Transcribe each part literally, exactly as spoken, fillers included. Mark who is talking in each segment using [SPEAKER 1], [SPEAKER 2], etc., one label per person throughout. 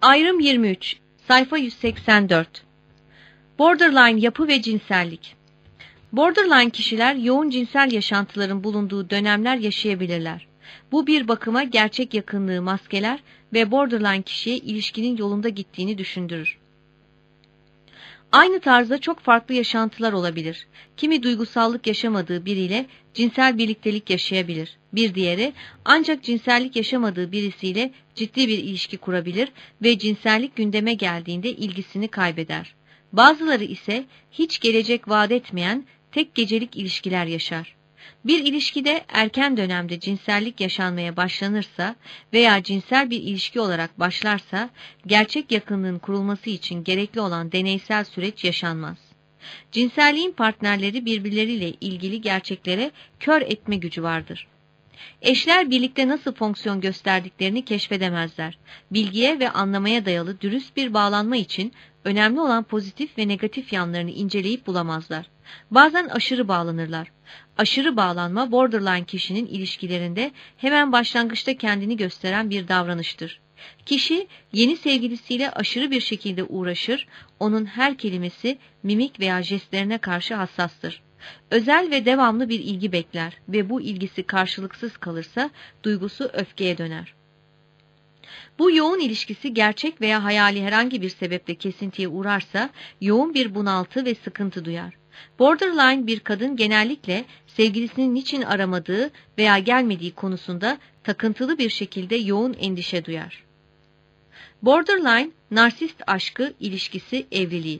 [SPEAKER 1] Ayrım yirmi üç, sayfa yüz seksen dört. Borderline yapı ve cinsellik. Borderline kişiler yoğun cinsel yaşantıların bulunduğu dönemler yaşayabilirler. Bu bir bakıma gerçek yakınlığı maskeler ve borderline kişiye ilişkinin yolunda gittiğini düşündürür. Aynı tarzda çok farklı yaşantılar olabilir. Kimi duygusallık yaşamadığı biriyle cinsel birliktelik yaşayabilir. Bir diğeri ancak cinsellik yaşamadığı birisiyle ciddi bir ilişki kurabilir ve cinsellik gündeme geldiğinde ilgisini kaybeder. Bazıları ise hiç gelecek vaat etmeyen tek gecelik ilişkiler yaşar. Bir ilişkide erken dönemde cinsellik yaşanmaya başlanırsa veya cinsel bir ilişki olarak başlarsa, gerçek yakınlığın kurulması için gerekli olan deneysel süreç yaşanmaz. Cinselliğin partnerleri birbirleriyle ilgili gerçeklere kör etme gücü vardır. Eşler birlikte nasıl fonksiyon gösterdiklerini keşfedemezler. Bilgiye ve anlamaya dayalı dürüst bir bağlanma için önemli olan pozitif ve negatif yanlarını inceleyip bulamazlar. Bazen aşırı bağlanırlar. Aşırı bağlanma, borderline kişinin ilişkilerinde hemen başlangıçta kendini gösteren bir davranıştır. Kişi yeni sevgilisiyle aşırı bir şekilde uğraşır, onun her kelimesi, mimik veya jestlerine karşı hassastır. Özel ve devamlı bir ilgi bekler ve bu ilgisi karşılıksız kalırsa duygusu öfkeye döner. Bu yoğun ilişkisi gerçek veya hayali herhangi bir sebeple kesintiye uğrarsa yoğun bir bunaltı ve sıkıntı duyar. Borderline bir kadın genellikle sevgilisinin niçin aramadığı veya gelmediği konusunda takıntılı bir şekilde yoğun endişe duyar. Borderline, narsist aşkı, ilişkisi, evliliği.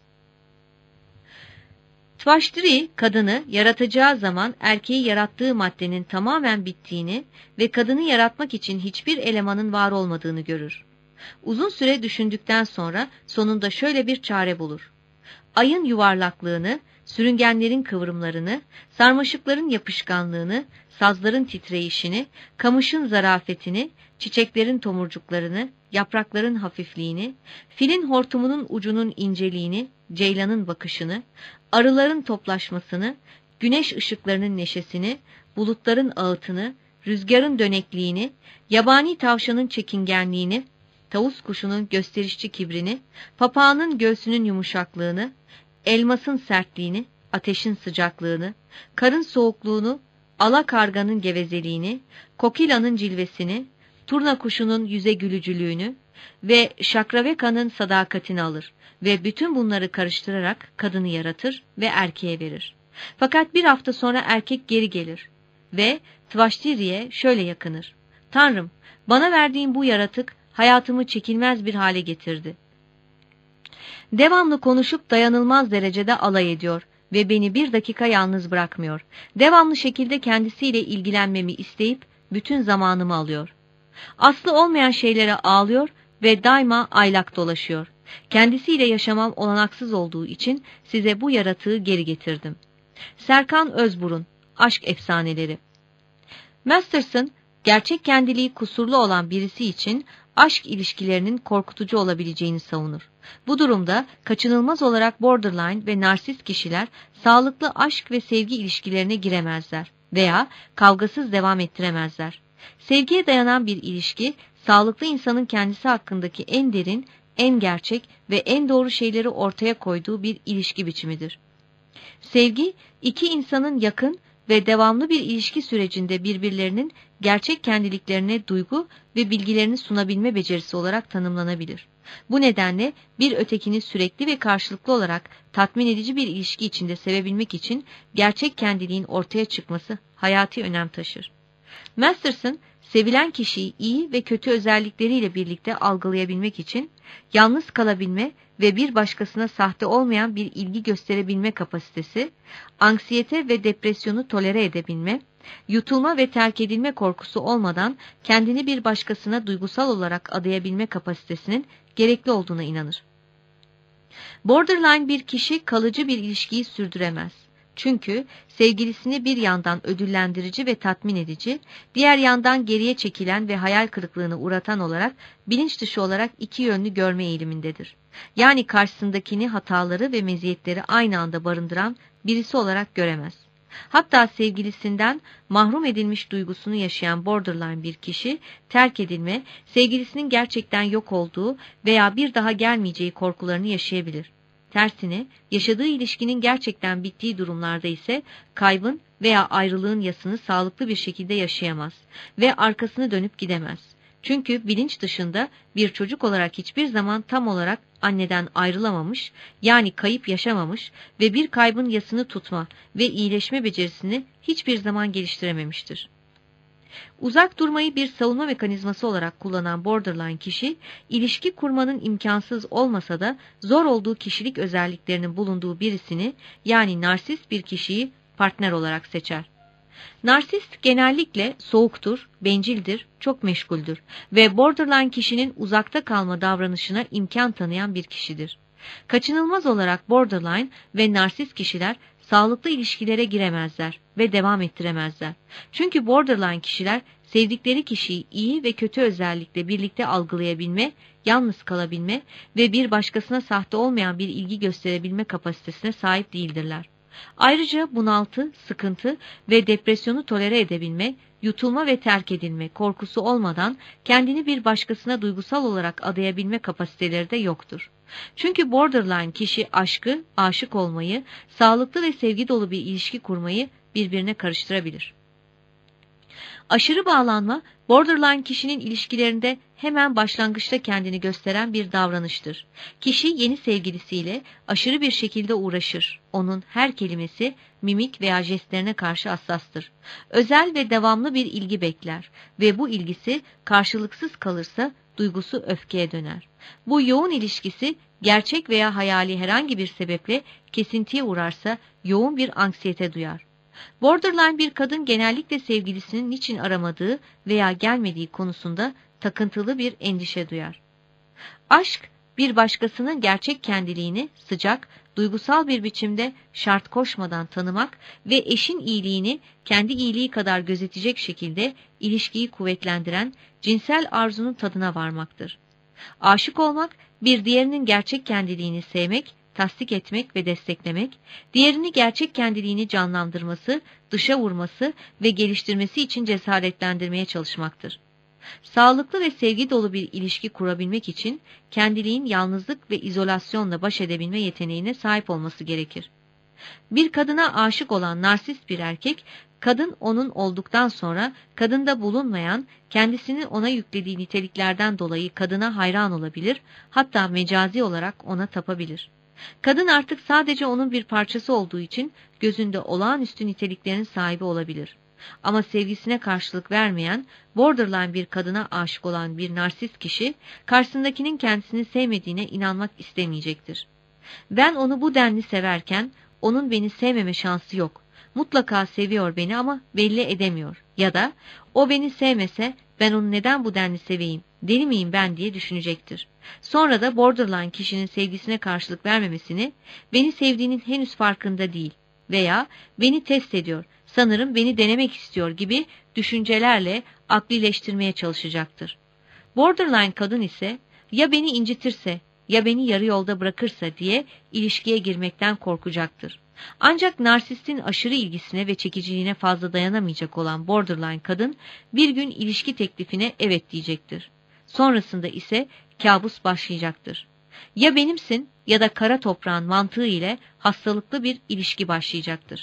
[SPEAKER 1] Tvashtri, kadını yaratacağı zaman erkeği yarattığı maddenin tamamen bittiğini ve kadını yaratmak için hiçbir elemanın var olmadığını görür. Uzun süre düşündükten sonra sonunda şöyle bir çare bulur. Ayın yuvarlaklığını, sürüngenlerin kıvrımlarını, sarmaşıkların yapışkanlığını, sazların titreyişini, kamışın zarafetini, çiçeklerin tomurcuklarını, yaprakların hafifliğini, filin hortumunun ucunun inceliğini, ceylanın bakışını, arıların toplaşmasını, güneş ışıklarının neşesini, bulutların ağıtını, rüzgarın dönekliğini, yabani tavşanın çekingenliğini, tavus kuşunun gösterişçi kibrini, papağanın göğsünün yumuşaklığını, elmasın sertliğini, ateşin sıcaklığını, karın soğukluğunu, alakarganın gevezeliğini, kokilanın cilvesini, turna kuşunun yüze gülücülüğünü ve şakraveka'nın sadakatini alır ve bütün bunları karıştırarak kadını yaratır ve erkeğe verir. Fakat bir hafta sonra erkek geri gelir ve Tvashtri'ye şöyle yakınır. Tanrım, bana verdiğin bu yaratık hayatımı çekilmez bir hale getirdi. Devamlı konuşup dayanılmaz derecede alay ediyor ve beni bir dakika yalnız bırakmıyor. Devamlı şekilde kendisiyle ilgilenmemi isteyip bütün zamanımı alıyor. Aslı olmayan şeylere ağlıyor ve daima aylak dolaşıyor. Kendisiyle yaşamam olanaksız olduğu için size bu yaratığı geri getirdim. Serkan Özburun, Aşk Efsaneleri. Masterson, gerçek kendiliği kusurlu olan birisi için aşk ilişkilerinin korkutucu olabileceğini savunur. Bu durumda kaçınılmaz olarak borderline ve narsist kişiler sağlıklı aşk ve sevgi ilişkilerine giremezler veya kavgasız devam ettiremezler. Sevgiye dayanan bir ilişki, sağlıklı insanın kendisi hakkındaki en derin, en gerçek ve en doğru şeyleri ortaya koyduğu bir ilişki biçimidir. Sevgi, iki insanın yakın ve devamlı bir ilişki sürecinde birbirlerinin gerçek kendiliklerine duygu ve bilgilerini sunabilme becerisi olarak tanımlanabilir. Bu nedenle bir ötekini sürekli ve karşılıklı olarak tatmin edici bir ilişki içinde sevebilmek için gerçek kendiliğin ortaya çıkması hayati önem taşır. Masterson, sevilen kişiyi iyi ve kötü özellikleriyle birlikte algılayabilmek için yalnız kalabilme ve bir başkasına sahte olmayan bir ilgi gösterebilme kapasitesi, anksiyete ve depresyonu tolere edebilme, yutulma ve terk edilme korkusu olmadan kendini bir başkasına duygusal olarak adayabilme kapasitesinin gerekli olduğuna inanır. Borderline bir kişi kalıcı bir ilişkiyi sürdüremez. Çünkü sevgilisini bir yandan ödüllendirici ve tatmin edici, diğer yandan geriye çekilen ve hayal kırıklığına uğratan olarak bilinç dışı olarak iki yönlü görme eğilimindedir. Yani karşısındakini hataları ve meziyetleri aynı anda barındıran birisi olarak göremez. Hatta sevgilisinden mahrum edilmiş duygusunu yaşayan borderline bir kişi, terk edilme, sevgilisinin gerçekten yok olduğu veya bir daha gelmeyeceği korkularını yaşayabilir. Tersine, yaşadığı ilişkinin gerçekten bittiği durumlarda ise kaybın veya ayrılığın yasını sağlıklı bir şekilde yaşayamaz ve arkasını dönüp gidemez. Çünkü bilinç dışında bir çocuk olarak hiçbir zaman tam olarak anneden ayrılamamış, yani kayıp yaşamamış ve bir kaybın yasını tutma ve iyileşme becerisini hiçbir zaman geliştirememiştir. Uzak durmayı bir savunma mekanizması olarak kullanan borderline kişi, ilişki kurmanın imkansız olmasa da zor olduğu kişilik özelliklerinin bulunduğu birisini, yani narsist bir kişiyi partner olarak seçer. Narsist genellikle soğuktur, bencildir, çok meşguldür ve borderline kişinin uzakta kalma davranışına imkan tanıyan bir kişidir. Kaçınılmaz olarak borderline ve narsist kişiler sağlıklı ilişkilere giremezler ve devam ettiremezler. Çünkü borderline kişiler sevdikleri kişiyi iyi ve kötü özellikle birlikte algılayabilme, yalnız kalabilme ve bir başkasına sahte olmayan bir ilgi gösterebilme kapasitesine sahip değildirler. Ayrıca bunaltı, sıkıntı ve depresyonu tolere edebilme, yutulma ve terk edilme korkusu olmadan kendini bir başkasına duygusal olarak adayabilme kapasiteleri de yoktur. Çünkü borderline kişi aşkı, aşık olmayı, sağlıklı ve sevgi dolu bir ilişki kurmayı birbirine karıştırabilir. Aşırı bağlanma, borderline kişinin ilişkilerinde hemen başlangıçta kendini gösteren bir davranıştır. Kişi yeni sevgilisiyle aşırı bir şekilde uğraşır. Onun her kelimesi, mimik veya jestlerine karşı hassastır. Özel ve devamlı bir ilgi bekler ve bu ilgisi karşılıksız kalırsa duygusu öfkeye döner. Bu yoğun ilişkisi gerçek veya hayali herhangi bir sebeple kesintiye uğrarsa yoğun bir anksiyete duyar. Borderline bir kadın genellikle sevgilisinin niçin aramadığı veya gelmediği konusunda takıntılı bir endişe duyar. Aşk, bir başkasının gerçek kendiliğini sıcak, duygusal bir biçimde şart koşmadan tanımak ve eşin iyiliğini kendi iyiliği kadar gözetecek şekilde ilişkiyi kuvvetlendiren cinsel arzunun tadına varmaktır. Aşık olmak, bir diğerinin gerçek kendiliğini sevmek, tasdik etmek ve desteklemek, diğerini gerçek kendiliğini canlandırması, dışa vurması ve geliştirmesi için cesaretlendirmeye çalışmaktır. Sağlıklı ve sevgi dolu bir ilişki kurabilmek için kendiliğin yalnızlık ve izolasyonla baş edebilme yeteneğine sahip olması gerekir. Bir kadına aşık olan narsist bir erkek, kadın onun olduktan sonra kadında bulunmayan, kendisinin ona yüklediği niteliklerden dolayı kadına hayran olabilir, hatta mecazi olarak ona tapabilir. Kadın artık sadece onun bir parçası olduğu için gözünde olağanüstü niteliklerin sahibi olabilir. Ama sevgisine karşılık vermeyen, borderline bir kadına aşık olan bir narsist kişi, karşısındakinin kendisini sevmediğine inanmak istemeyecektir. Ben onu bu denli severken, onun beni sevmeme şansı yok. Mutlaka seviyor beni ama belli edemiyor. Ya da, o beni sevmese, ben onu neden bu denli seveyim, deli miyim ben diye düşünecektir. Sonra da borderline kişinin sevgisine karşılık vermemesini, beni sevdiğinin henüz farkında değil veya beni test ediyor, sanırım beni denemek istiyor gibi düşüncelerle aklileştirmeye çalışacaktır. Borderline kadın ise, ya beni incitirse, ya beni yarı yolda bırakırsa diye ilişkiye girmekten korkacaktır. Ancak narsistin aşırı ilgisine ve çekiciliğine fazla dayanamayacak olan borderline kadın, bir gün ilişki teklifine evet diyecektir. Sonrasında ise kabus başlayacaktır. Ya benimsin ya da kara toprağın mantığı ile hastalıklı bir ilişki başlayacaktır.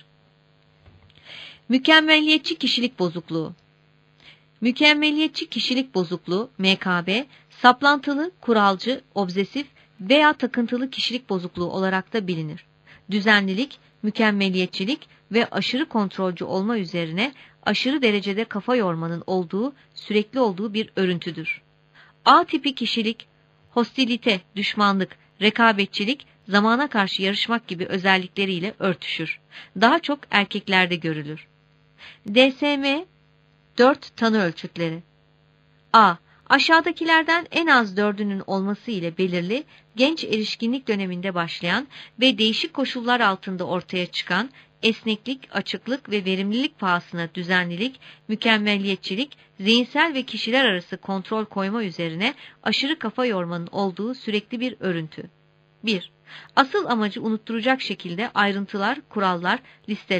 [SPEAKER 1] Mükemmeliyetçi kişilik bozukluğu. Mükemmeliyetçi kişilik bozukluğu, M K B, saplantılı, kuralcı, obsesif veya takıntılı kişilik bozukluğu olarak da bilinir. Düzenlilik, mükemmeliyetçilik ve aşırı kontrolcü olma üzerine aşırı derecede kafa yormanın olduğu, sürekli olduğu bir örüntüdür. A tipi kişilik, hostilite, düşmanlık, rekabetçilik, zamana karşı yarışmak gibi özellikleriyle örtüşür. Daha çok erkeklerde görülür. D S M dört tanı ölçütleri. A. Aşağıdakilerden en az dördünün olması ile belirli, genç erişkinlik döneminde başlayan ve değişik koşullar altında ortaya çıkan esneklik, açıklık ve verimlilik pahasına düzenlilik, mükemmeliyetçilik, zihinsel ve kişiler arası kontrol koyma üzerine aşırı kafa yormanın olduğu sürekli bir örüntü. bir. Asıl amacı unutturacak şekilde ayrıntılar, kurallar, listeler,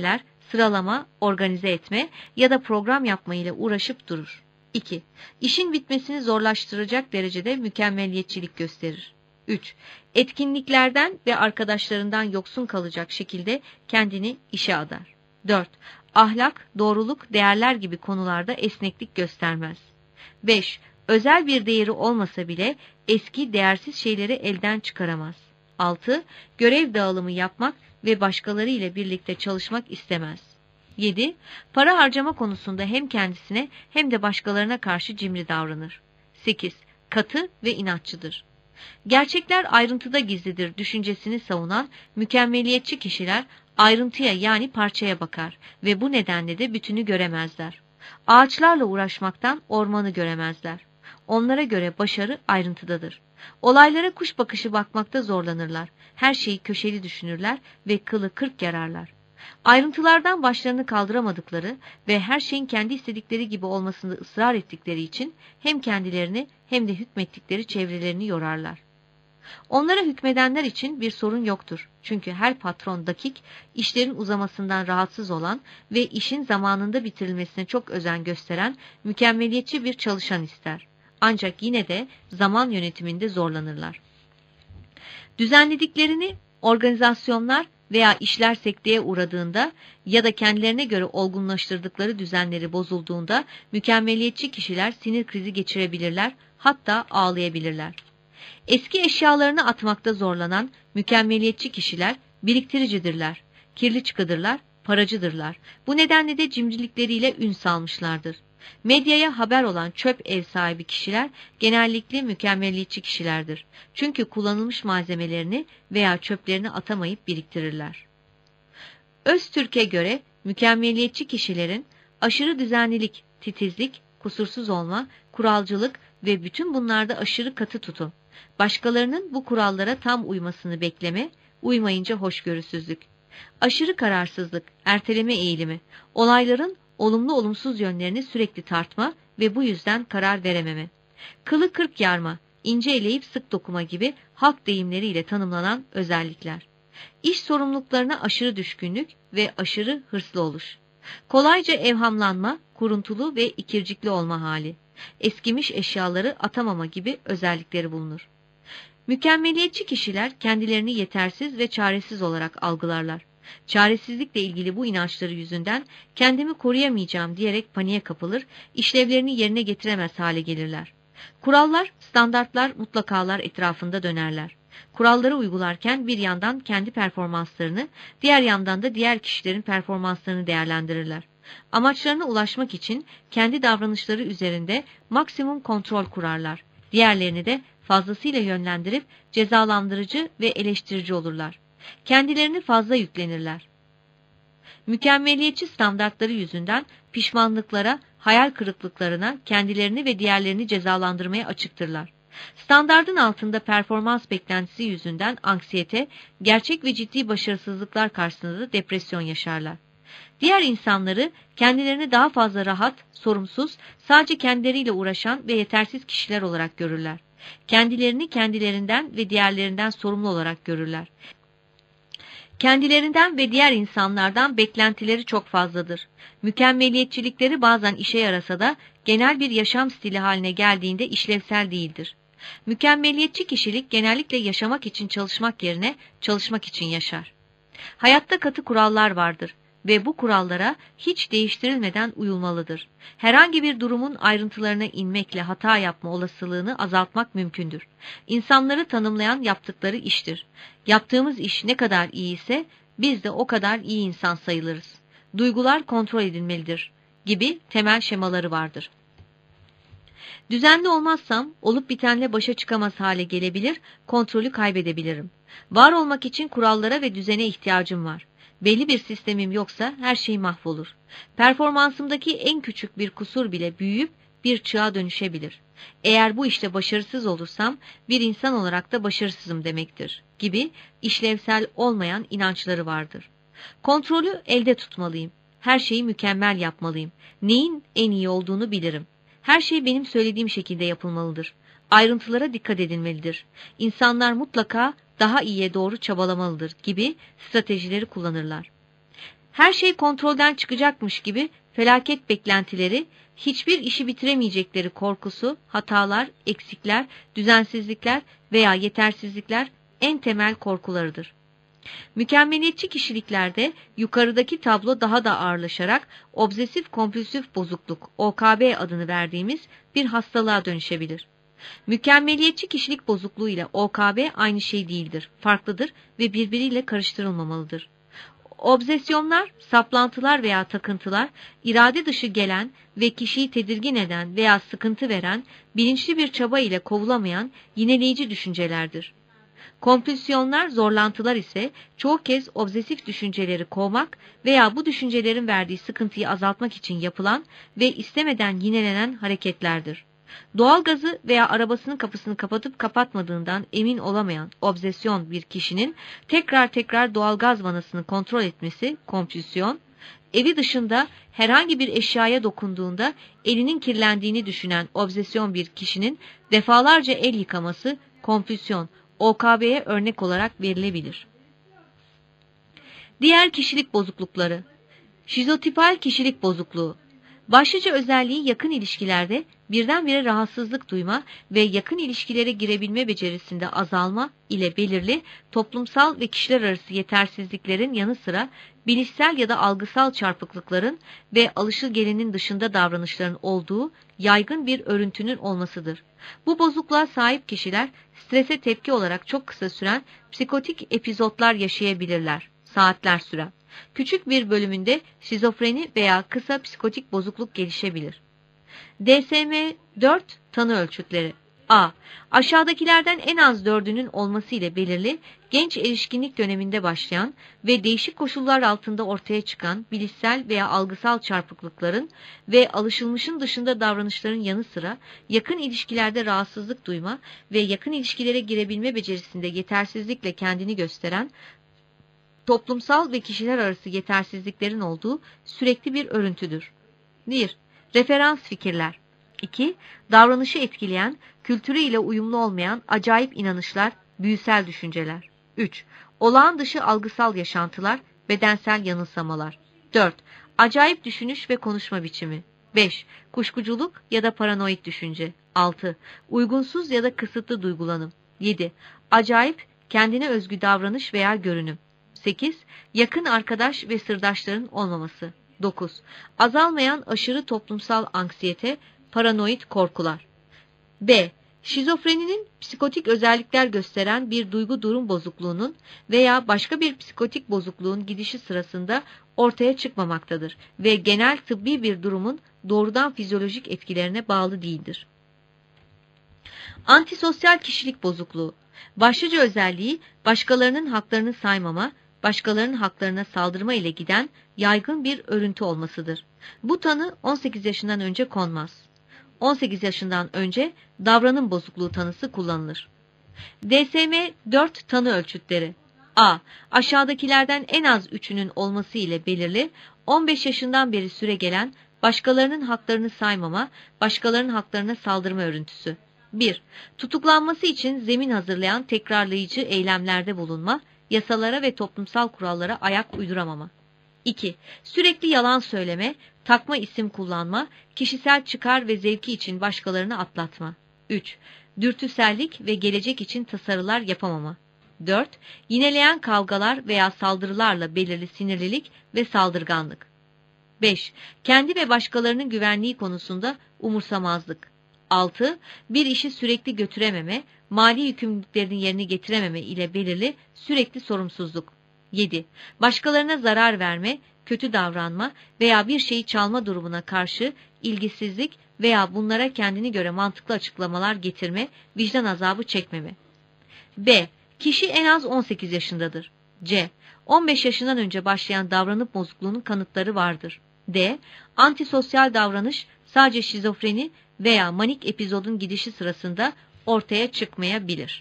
[SPEAKER 1] sıralama, organize etme ya da program yapma ile uğraşıp durur. iki. İşin bitmesini zorlaştıracak derecede mükemmeliyetçilik gösterir. üç. Etkinliklerden ve arkadaşlarından yoksun kalacak şekilde kendini işe adar. dört. Ahlak, doğruluk, değerler gibi konularda esneklik göstermez. beş. Özel bir değeri olmasa bile eski değersiz şeyleri elden çıkaramaz. altı. Görev dağılımı yapmak ve başkaları ile birlikte çalışmak istemez. yedi. Para harcama konusunda hem kendisine hem de başkalarına karşı cimri davranır. sekiz. Katı ve inatçıdır. Gerçekler ayrıntıda gizlidir düşüncesini savunan mükemmeliyetçi kişiler ayrıntıya yani parçaya bakar ve bu nedenle de bütünü göremezler. Ağaçlarla uğraşmaktan ormanı göremezler. Onlara göre başarı ayrıntıdadır. Olaylara kuş bakışı bakmakta zorlanırlar. Her şeyi köşeli düşünürler ve kılı kırk yararlar. Ayrıntılardan başlarını kaldıramadıkları ve her şeyin kendi istedikleri gibi olmasını ısrar ettikleri için hem kendilerini hem de hükmettikleri çevrelerini yorarlar. Onlara hükmedenler için bir sorun yoktur. Çünkü her patron dakik, işlerin uzamasından rahatsız olan ve işin zamanında bitirilmesine çok özen gösteren mükemmeliyetçi bir çalışan ister. Ancak yine de zaman yönetiminde zorlanırlar. Düzenlediklerini organizasyonlar veya işler sekteye uğradığında ya da kendilerine göre olgunlaştırdıkları düzenleri bozulduğunda mükemmeliyetçi kişiler sinir krizi geçirebilirler, hatta ağlayabilirler. Eski eşyalarını atmakta zorlanan mükemmeliyetçi kişiler biriktiricidirler, kirli çıkıdırlar, paracıdırlar. Bu nedenle de cimrilikleriyle ün salmışlardır. Medyaya haber olan çöp ev sahibi kişiler genellikle mükemmeliyetçi kişilerdir. Çünkü kullanılmış malzemelerini veya çöplerini atamayıp biriktirirler. Öztürk'e göre mükemmeliyetçi kişilerin aşırı düzenlilik, titizlik, kusursuz olma, kuralcılık ve bütün bunlarda aşırı katı tutum, başkalarının bu kurallara tam uymasını bekleme, uymayınca hoşgörüsüzlük, aşırı kararsızlık, erteleme eğilimi, olayların olumlu olumsuz yönlerini sürekli tartma ve bu yüzden karar verememe, kılı kırk yarma, ince eleyip sık dokuma gibi halk deyimleriyle tanımlanan özellikler, iş sorumluluklarına aşırı düşkünlük ve aşırı hırslı oluş, kolayca evhamlanma, kuruntulu ve ikircikli olma hali, eskimiş eşyaları atamama gibi özellikleri bulunur. Mükemmeliyetçi kişiler kendilerini yetersiz ve çaresiz olarak algılarlar. Çaresizlikle ilgili bu inançları yüzünden kendimi koruyamayacağım diyerek paniğe kapılır, işlevlerini yerine getiremez hale gelirler. Kurallar, standartlar, mutlakalar etrafında dönerler. Kuralları uygularken bir yandan kendi performanslarını, diğer yandan da diğer kişilerin performanslarını değerlendirirler. Amaçlarına ulaşmak için kendi davranışları üzerinde maksimum kontrol kurarlar. Diğerlerini de fazlasıyla yönlendirip cezalandırıcı ve eleştirici olurlar. Kendilerini fazla yüklenirler. Mükemmeliyetçi standartları yüzünden pişmanlıklara, hayal kırıklıklarına, kendilerini ve diğerlerini cezalandırmaya açıktırlar. Standardın altında performans beklentisi yüzünden anksiyete, gerçek ve ciddi başarısızlıklar karşısında da depresyon yaşarlar. Diğer insanları kendilerini daha fazla rahat, sorumsuz, sadece kendileriyle uğraşan ve yetersiz kişiler olarak görürler. Kendilerini kendilerinden ve diğerlerinden sorumlu olarak görürler. Kendilerinden ve diğer insanlardan beklentileri çok fazladır. Mükemmeliyetçilikleri bazen işe yarasa da genel bir yaşam stili haline geldiğinde işlevsel değildir. Mükemmeliyetçi kişilik genellikle yaşamak için çalışmak yerine çalışmak için yaşar. Hayatta katı kurallar vardır ve bu kurallara hiç değiştirilmeden uyulmalıdır. Herhangi bir durumun ayrıntılarına inmekle hata yapma olasılığını azaltmak mümkündür. İnsanları tanımlayan yaptıkları iştir. Yaptığımız iş ne kadar iyi ise biz de o kadar iyi insan sayılırız. Duygular kontrol edilmelidir gibi temel şemaları vardır. Düzenli olmazsam olup bitenle başa çıkamaz hale gelebilir, kontrolü kaybedebilirim. Var olmak için kurallara ve düzene ihtiyacım var. Belli bir sistemim yoksa her şey mahvolur. Performansımdaki en küçük bir kusur bile büyüyüp bir çığa dönüşebilir. Eğer bu işte başarısız olursam bir insan olarak da başarısızım demektir gibi işlevsel olmayan inançları vardır. Kontrolü elde tutmalıyım. Her şeyi mükemmel yapmalıyım. Neyin en iyi olduğunu bilirim. Her şey benim söylediğim şekilde yapılmalıdır. Ayrıntılara dikkat edilmelidir. İnsanlar mutlaka daha iyiye doğru çabalamalıdır gibi stratejileri kullanırlar. Her şey kontrolden çıkacakmış gibi felaket beklentileri, hiçbir işi bitiremeyecekleri korkusu, hatalar, eksikler, düzensizlikler veya yetersizlikler en temel korkularıdır. Mükemmeliyetçi kişiliklerde yukarıdaki tablo daha da ağırlaşarak obsesif kompulsif bozukluk O K B adını verdiğimiz bir hastalığa dönüşebilir. Mükemmeliyetçi kişilik bozukluğu ile O K B aynı şey değildir, farklıdır ve birbiriyle karıştırılmamalıdır. Obsesyonlar, saplantılar veya takıntılar, irade dışı gelen ve kişiyi tedirgin eden veya sıkıntı veren, bilinçli bir çaba ile kovulamayan yineleyici düşüncelerdir. Kompülsiyonlar, zorlantılar ise çoğu kez obsesif düşünceleri kovmak veya bu düşüncelerin verdiği sıkıntıyı azaltmak için yapılan ve istemeden yinelenen hareketlerdir. Doğalgazı veya arabasının kapısını kapatıp kapatmadığından emin olamayan obsesyon bir kişinin tekrar tekrar doğalgaz vanasını kontrol etmesi kompülsyon, evi dışında herhangi bir eşyaya dokunduğunda elinin kirlendiğini düşünen obsesyon bir kişinin defalarca el yıkaması kompülsyon, O K B'ye örnek olarak verilebilir. Diğer kişilik bozuklukları. Şizotipal kişilik bozukluğu. Başlıca özelliği yakın ilişkilerde birdenbire rahatsızlık duyma ve yakın ilişkilere girebilme becerisinde azalma ile belirli toplumsal ve kişiler arası yetersizliklerin yanı sıra bilişsel ya da algısal çarpıklıkların ve alışılgelenin dışında davranışların olduğu yaygın bir örüntünün olmasıdır. Bu bozukluğa sahip kişiler strese tepki olarak çok kısa süren psikotik epizotlar yaşayabilirler, saatler süren. Küçük bir bölümünde şizofreni veya kısa psikotik bozukluk gelişebilir. D S M dört tanı ölçütleri. A. Aşağıdakilerden en az dördünün olması ile belirli, genç erişkinlik döneminde başlayan ve değişik koşullar altında ortaya çıkan bilişsel veya algısal çarpıklıkların ve alışılmışın dışında davranışların yanı sıra yakın ilişkilerde rahatsızlık duyma ve yakın ilişkilere girebilme becerisinde yetersizlikle kendini gösteren toplumsal ve kişiler arası yetersizliklerin olduğu sürekli bir örüntüdür. bir. Referans fikirler. iki. Davranışı etkileyen, kültürü ile uyumlu olmayan acayip inanışlar, büyüsel düşünceler. üç. Olağan dışı algısal yaşantılar, bedensel yanılsamalar. dört. Acayip düşünüş ve konuşma biçimi. beş. Kuşkuculuk ya da paranoid düşünce. altı. Uygunsuz ya da kısıtlı duygulanım. yedi. Acayip, kendine özgü davranış veya görünüm. sekiz. Yakın arkadaş ve sırdaşların olmaması. dokuz. Azalmayan aşırı toplumsal anksiyete, paranoid korkular. B. Şizofreninin psikotik özellikler gösteren bir duygu durum bozukluğunun veya başka bir psikotik bozukluğun gidişi sırasında ortaya çıkmamaktadır ve genel tıbbi bir durumun doğrudan fizyolojik etkilerine bağlı değildir. Antisosyal kişilik bozukluğu. Başlıca özelliği başkalarının haklarını saymama, başkalarının haklarına saldırma ile giden yaygın bir örüntü olmasıdır. Bu tanı on sekiz yaşından önce konmaz. on sekiz yaşından önce davranım bozukluğu tanısı kullanılır. D S M dört tanı ölçütleri. A. Aşağıdakilerden en az üçünün olması ile belirli, on beş yaşından beri süregelen başkalarının haklarını saymama, başkalarının haklarına saldırma örüntüsü. bir. Tutuklanması için zemin hazırlayan tekrarlayıcı eylemlerde bulunma, yasalara ve toplumsal kurallara ayak uyduramama. iki. Sürekli yalan söyleme, takma isim kullanma, kişisel çıkar ve zevki için başkalarını atlatma. üç. Dürtüsellik ve gelecek için tasarılar yapamama. dört. Yineleyen kavgalar veya saldırılarla belirli sinirlilik ve saldırganlık. beş. Kendi ve başkalarının güvenliği konusunda umursamazlık. altı. Bir işi sürekli götürememe, mali yükümlülüklerini yerine getirememe ile belirli sürekli sorumsuzluk. yedi. Başkalarına zarar verme, kötü davranma veya bir şeyi çalma durumuna karşı ilgisizlik veya bunlara kendine göre mantıklı açıklamalar getirme, vicdan azabı çekmeme. B. Kişi en az on sekiz yaşındadır. C. on beş yaşından önce başlayan davranış bozukluğunun kanıtları vardır. D. Antisosyal davranış sadece şizofreni veya manik epizodun gidişi sırasında ortaya çıkmayabilir.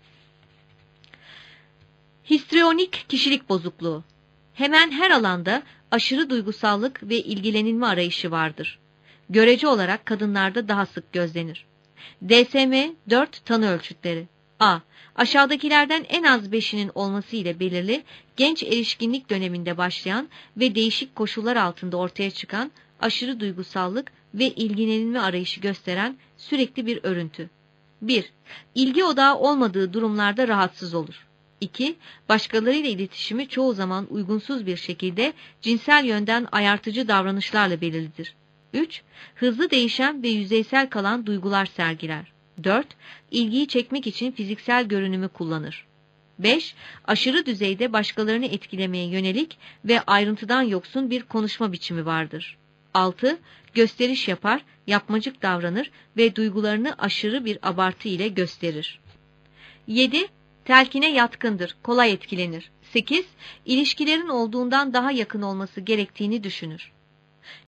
[SPEAKER 1] Histrionik kişilik bozukluğu. Hemen her alanda aşırı duygusallık ve ilgilenilme arayışı vardır. Görece olarak kadınlarda daha sık gözlenir. D S M dört tanı ölçütleri. A. Aşağıdakilerden en az beşinin olması ile belirli, genç erişkinlik döneminde başlayan ve değişik koşullar altında ortaya çıkan aşırı duygusallık ve ilgilenilme arayışı gösteren sürekli bir örüntü. bir. İlgi odağı olmadığı durumlarda rahatsız olur. iki. Başkalarıyla iletişimi çoğu zaman uygunsuz bir şekilde cinsel yönden ayartıcı davranışlarla belirlidir. üç. Hızlı değişen ve yüzeysel kalan duygular sergiler. dört. İlgiyi çekmek için fiziksel görünümü kullanır. beş. Aşırı düzeyde başkalarını etkilemeye yönelik ve ayrıntıdan yoksun bir konuşma biçimi vardır. altı. Gösteriş yapar, yapmacık davranır ve duygularını aşırı bir abartı ile gösterir. yedi. Telkine yatkındır, kolay etkilenir. sekiz. İlişkilerin olduğundan daha yakın olması gerektiğini düşünür.